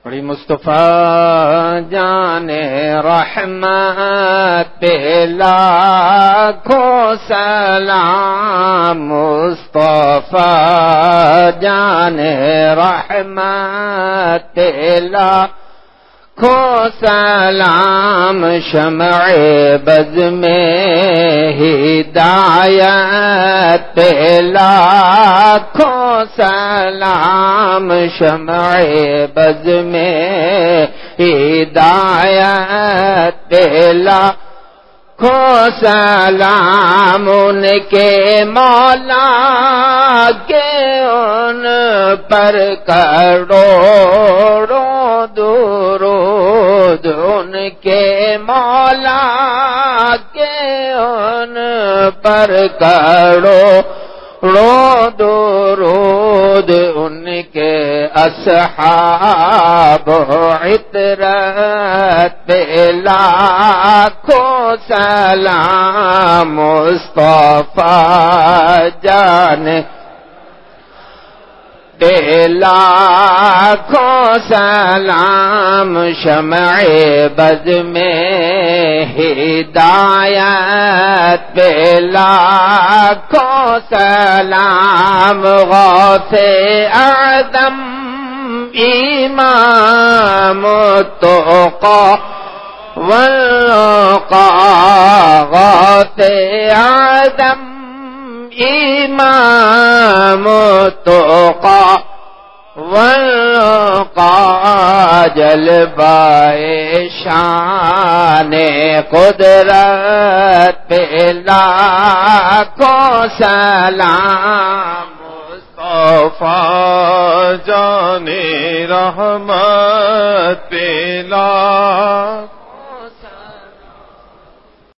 بڑی مصطفیٰ جان رحمت پہ لاکھوں سلام، مصطفیٰ جان رحمت پہ لاکھوں سلام، شمع بز میں ہدایت پہ لاکھوں سلام، شمع بز میں ہدایت پہ لاکھوں سلام، ان کے مولا کے ان پر کروڑوں درود، ان کے مولا کے ان پر کروڑوں درود، ان کے اصحاب عطرت پہ لاکھوں سلام، مصطفیٰ جان پہ لاکھوں سلام، شمع بز میں ہدایت پہ لاکھوں سلام، غوث اعظم امام التقی والوقا، غوث اعظم امام التقی والوقا، جلوہ شان قدرت پہ لاکھوں سلام، مصطفیٰ، جان رحمت پہ لاکھوں